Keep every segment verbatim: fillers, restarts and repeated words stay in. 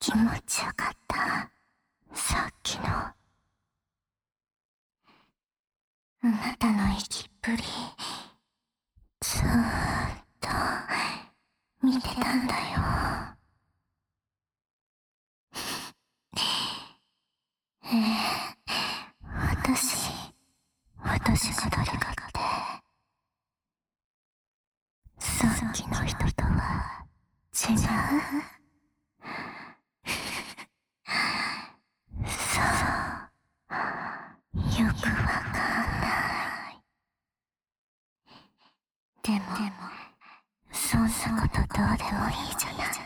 気持ちよかった。さっきのあなたの息っぷり、ずーっと見てたんだよ。ええ、私、私が誰かって、さっきの人とは違う？そう、よくわかんない。でも、でもそんなことどうでもいいじゃない。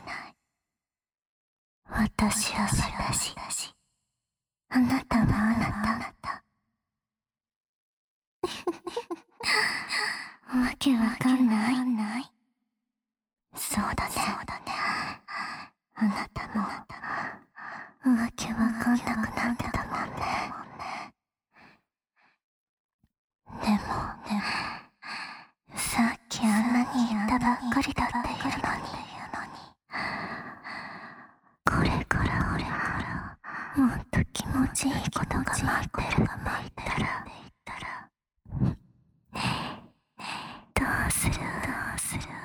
私は私、あなたはあなた。わけわかんない。そうだね。あなたもわけわかんなくなってたもんね。でも、でも、さっきあんなに言ったばっかりだっていうのに、これから俺からもっと気持ちいいことが待ってるが待ってら、どうするどうする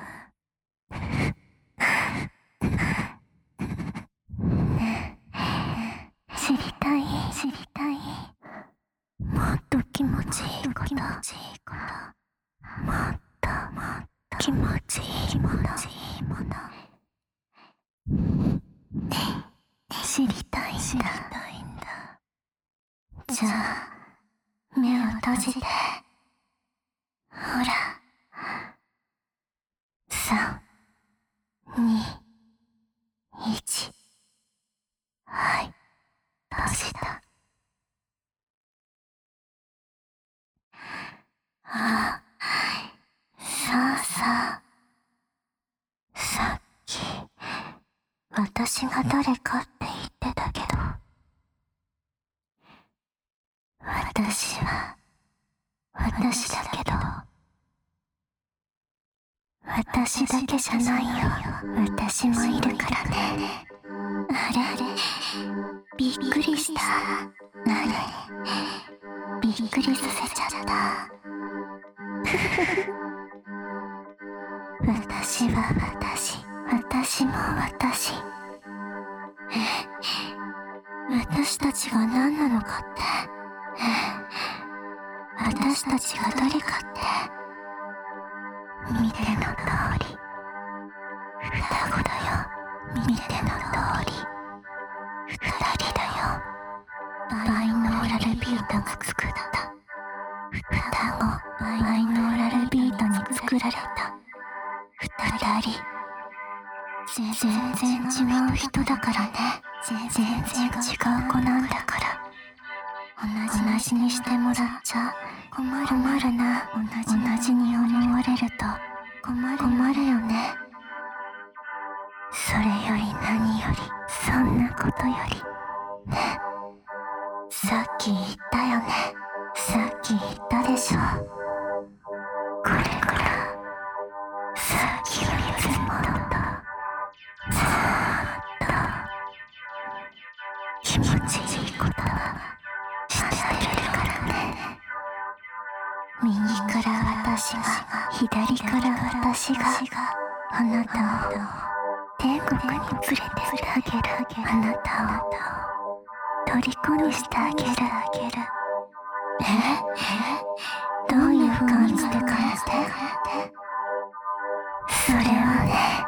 ねえ、知りたい知りたい。もっと気持ちいいこと、もっともっと気持ちいいもの、知りたいんだ。じゃあ目を閉じて。ほら、さん、に、いち。はい、閉じた。ああ、そうそう。さっき、私が誰かって言ってたけど、私は、私だけど、私だけじゃないよ。私もいるからね。あれびっくりした。何？びっくりさせちゃった。私は私、私も私。え、私たちが何なのかって。え、私たちが誰かって。見ての通り、双子だよ。見ての通り、二人だよ。バイノーラルビートが作った。双子、バイノーラルビートに作られた。二人。全然違う人だからね。全然違う子なんだから。同じにしてもらっちゃ困るな。同じに思われると困るよね。それより何より、そんなことよりね。さっき言ったよね。さっき言ったでしょ。これからさっきよりずっとずーっと気持ちいいことしてるからね。右から私が、左から私があなたを天国に連れてってあげる。あなたを虜にしてあげる。え？どういう感じで感じて？それはね、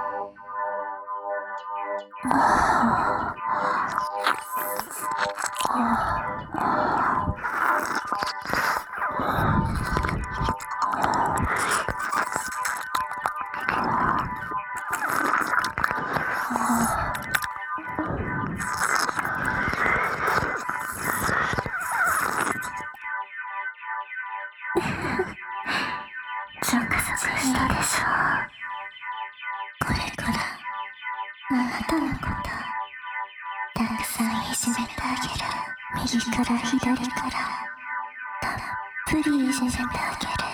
ゾクゾクしたでしょ。これからあなたのことたくさんいじめてあげる。右から左からたっぷりいじめてあげる。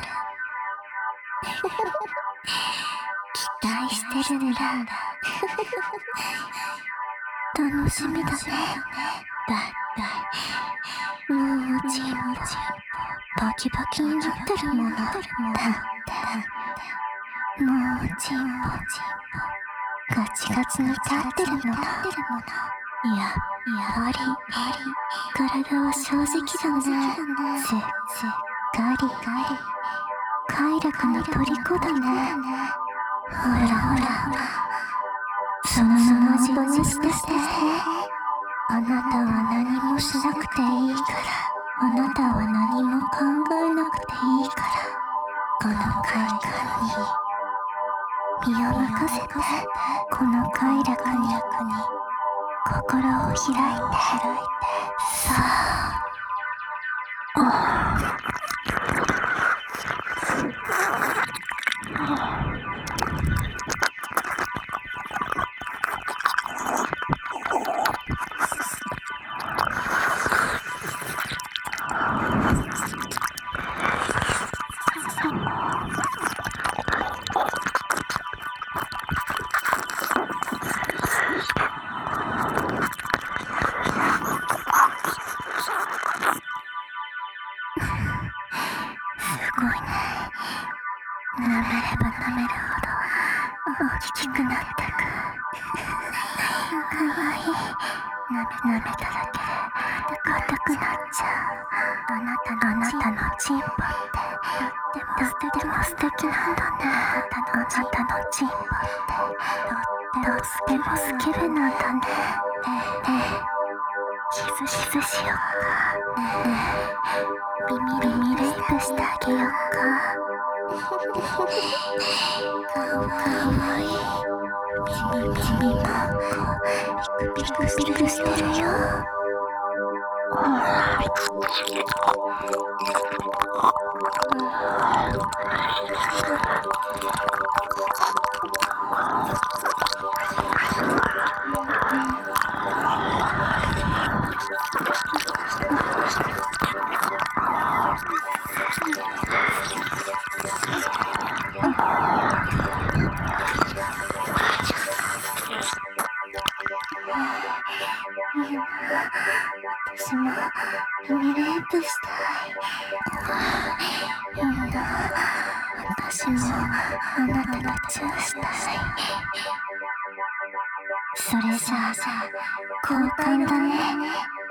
期待してるんだ。 楽しみだね。だってもうちんぽバキバキになってるもの。だってもうちんぽガチガチに立ってるもの。いや、やはり体は正直だね。すっかり快楽の虜だね。ほらほら、そのまま自分にしてて。あなたは何もしなくていいから。あなたは何も考えなくていいから。この快感に身を任せて、この快楽に心を開いて、さあ、舐めれば舐めるほど大きくなってく。かわいい。舐め、舐めただけで硬くなっちゃう。あなたの、あなたのチンポってとっても素敵なんだね。あなたのチンポってとってもスケベなんだね。ねえねえ、キスキスしよっか。ねえねえ、耳耳レイプしてあげよっか。かわいい。耳耳マンコピクピクピクしてるよ。私も耳レイプしたい。いいな、私もあなたとチューしたい。それじゃあ交換だね。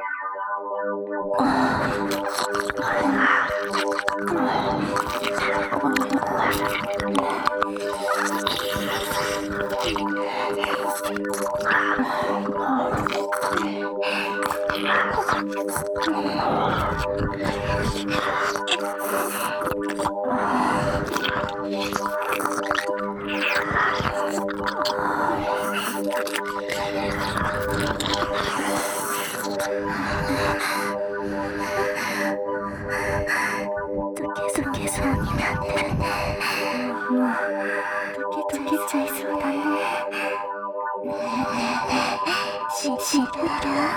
溶けそうになってるね。もう溶け溶けちゃいそうだね。ねえねえねえ、し知ってる？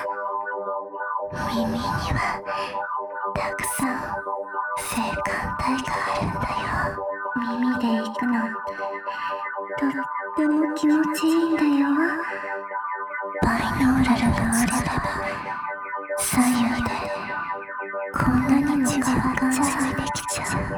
耳にはたくさん性感帯があるんだよ。耳で行くのとっても気持ちいいんだよ。バイノーラルがあれば左右でこんなにも変わっちゃうできちゃう。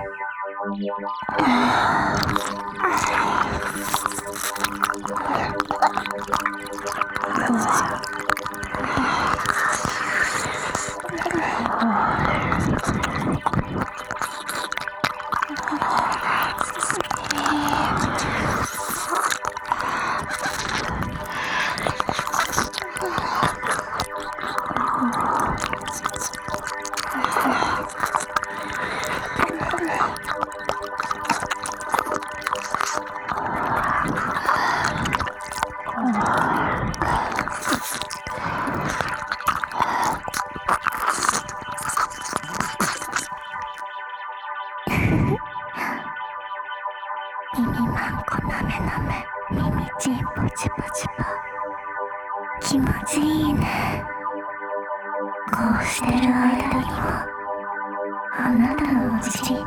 耳マンコなめなめ、耳チンポチポチポ、気持ちいいね。こうしてる間にもあなたのおちんち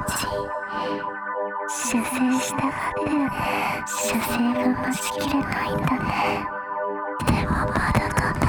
射精したがってるね。射精が待ちきれないんだね。でもまだだね。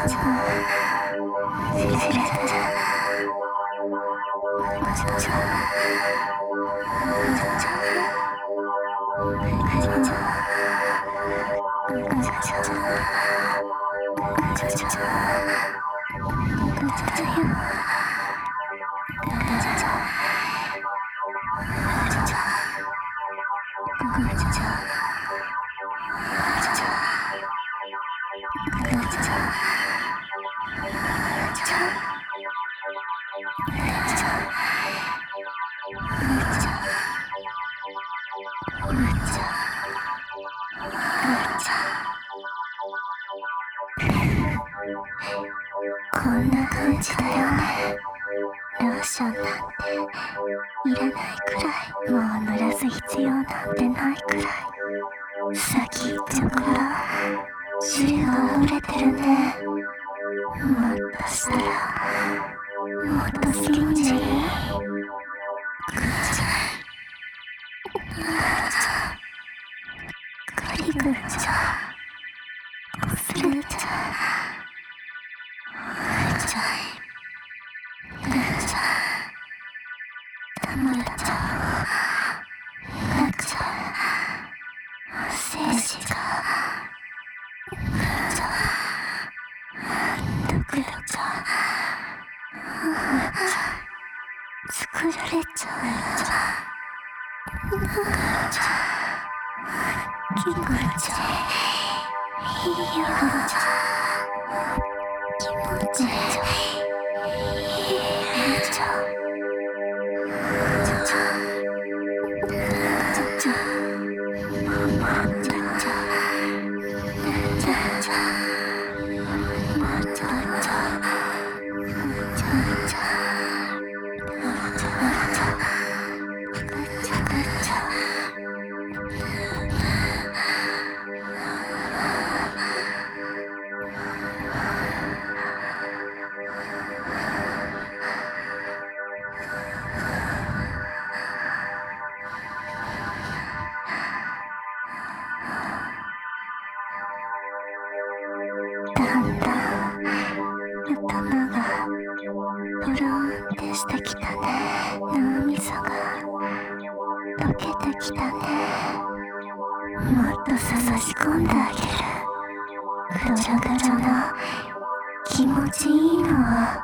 こんな感じだよね。ローションなんていらないくらい、もう濡らす必要なんてないくらい、先っちょから汁が漏れてるね。もっとしたらもっとスキンジー。ガリグリちゃん、こすれちゃう。ちゃん、ぐーちゃん、たまらちゃん、なくちゃん、精子が、ぐーちゃん、どくろちゃん、ぐーちゃん、作られちゃうよちゃん、ぐーちゃん、きぐーちゃん、いいよちゃん、気持ちいいちゃん。だんだん頭がポロンってしてきたね。脳みそが溶けてきたね。もっとさし込んであげる。ぐちゃぐちゃな気持ちいいのは、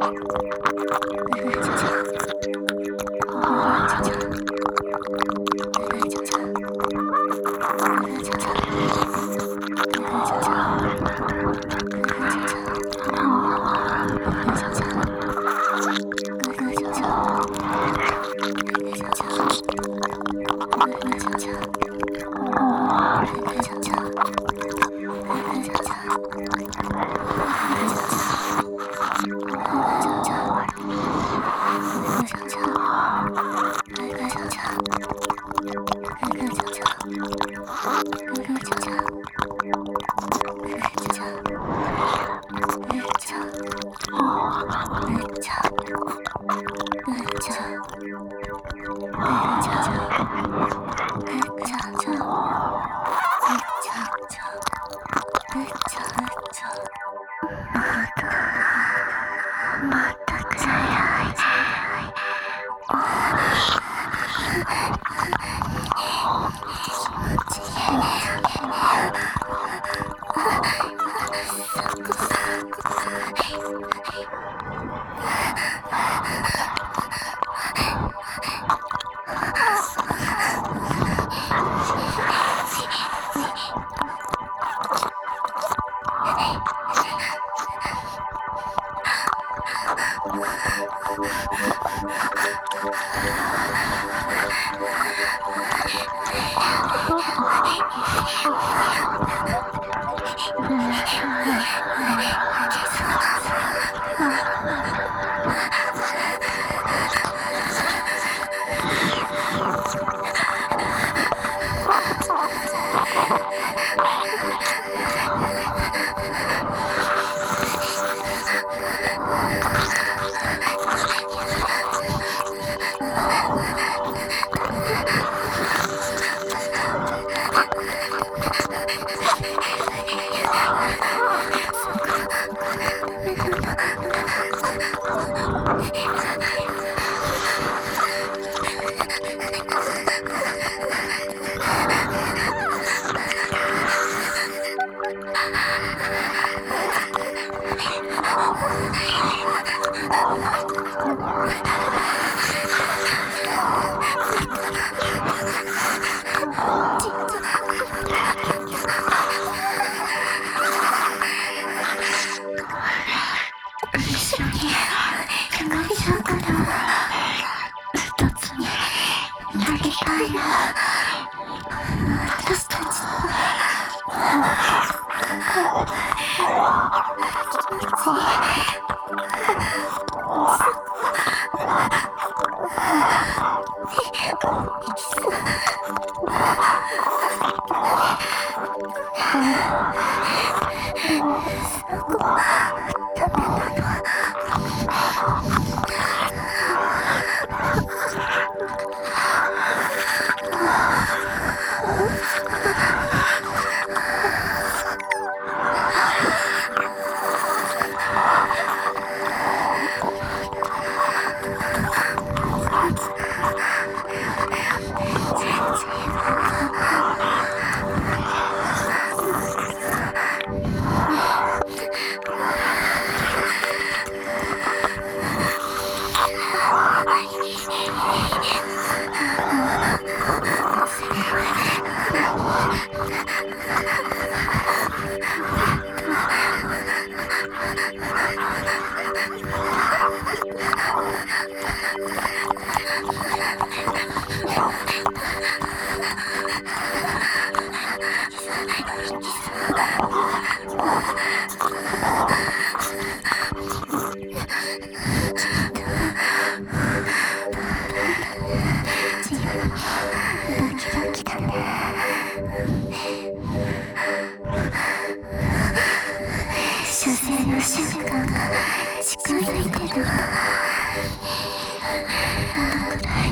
終戦の瞬間が近づいてる。どのくらい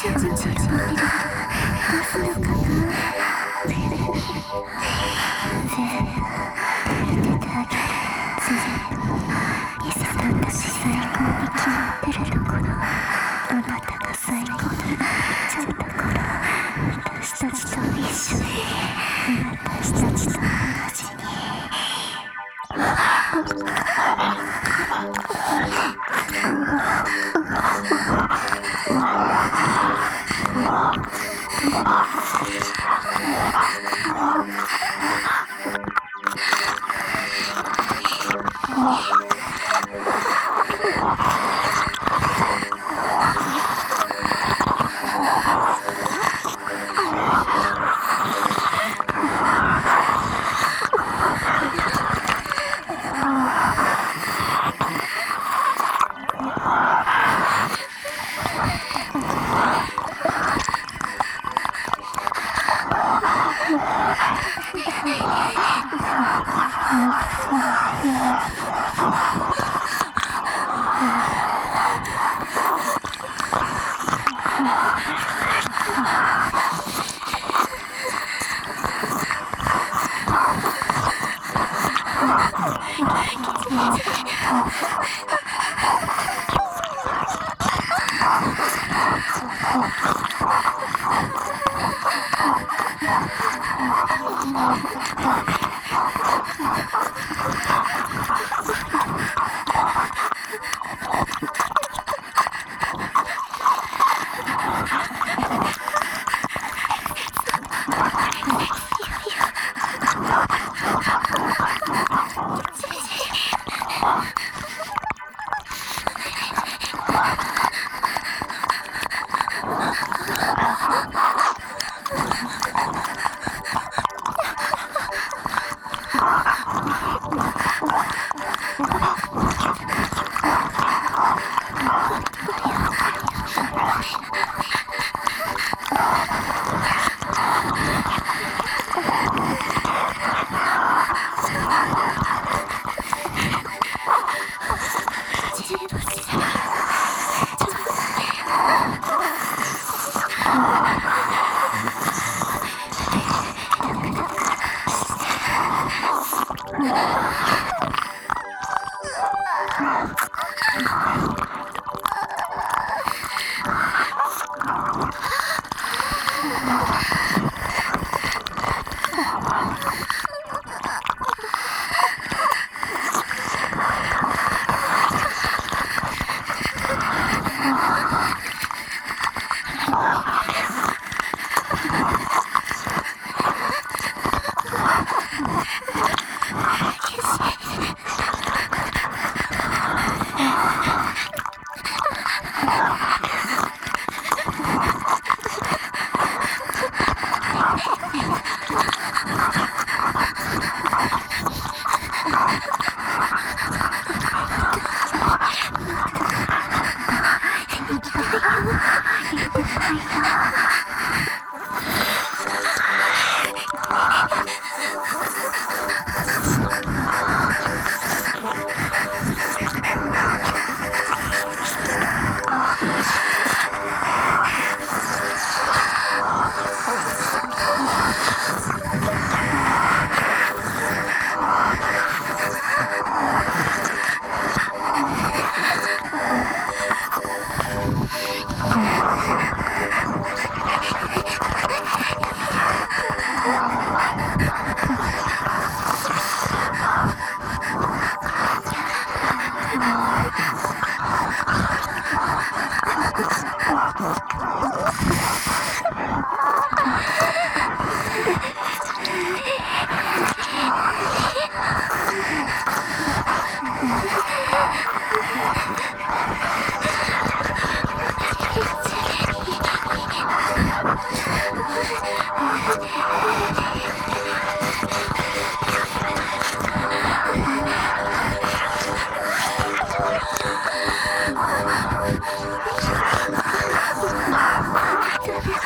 Thank you.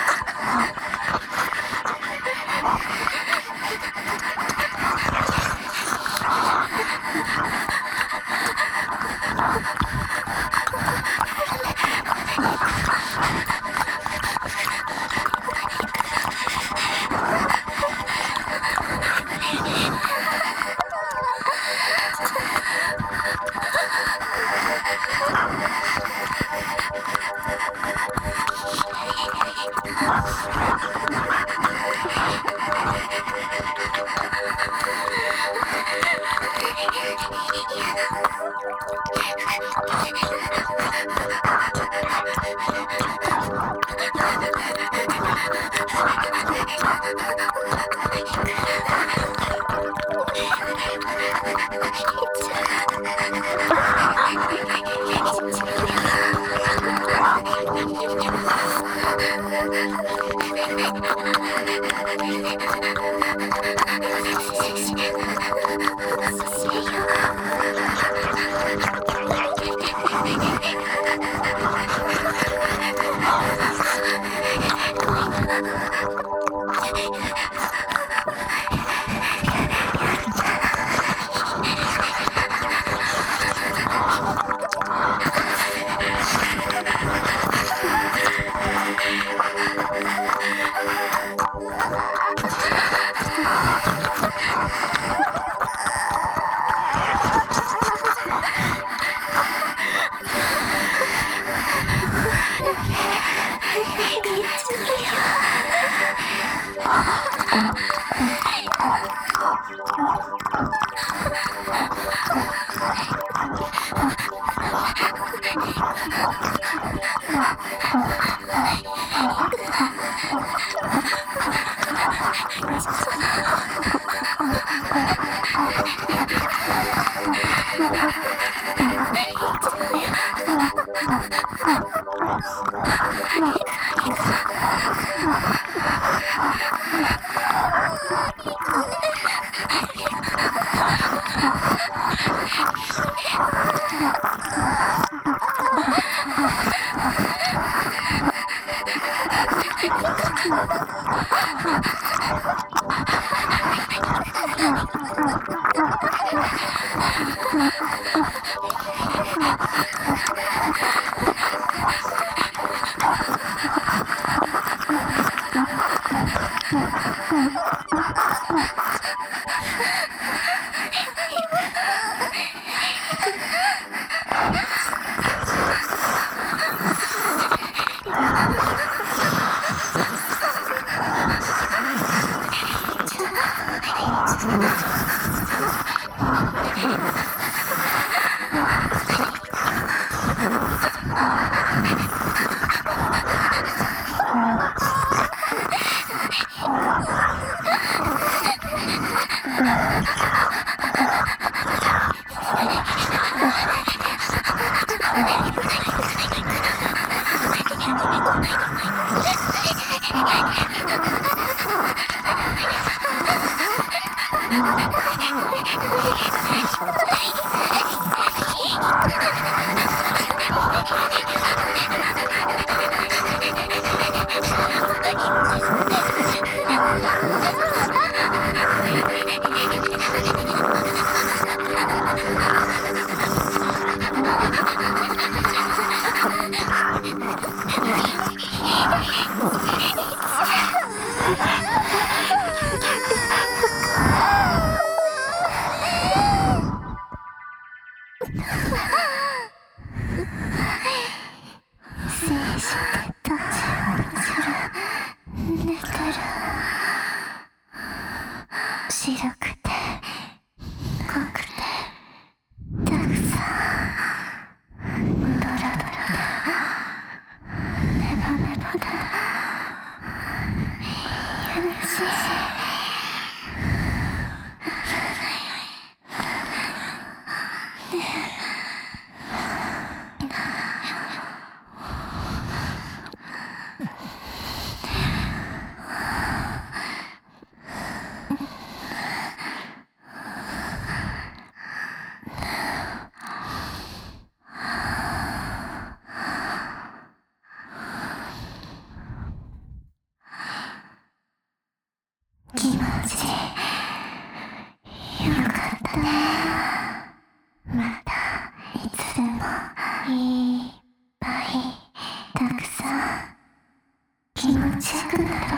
いっぱいたくさん気持ちよくなる